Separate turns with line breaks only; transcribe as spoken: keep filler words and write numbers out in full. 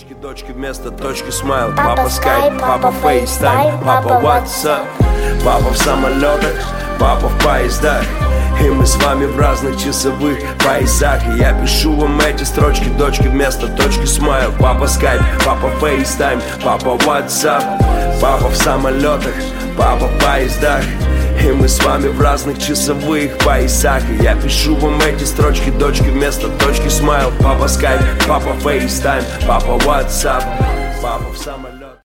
Строчки, дочки вместо точки смайл. Папа скайп, папа фейстайм, папа ватсап. Папа в самолетах, папа в поездах. И мы с вами в разных часовых поясах. И я пишу вам эти строчки, дочки вместо точки смайл. Папа скайп, папа фейстайм, папа ватсап. Папа в самолетах, папа в поездах. И мы с вами в разных часовых поясах. И я пишу вам эти строчки, дочки вместо точки смайл. Папа скайп, папа фейстайм, папа ватсап. Папа в самолетах.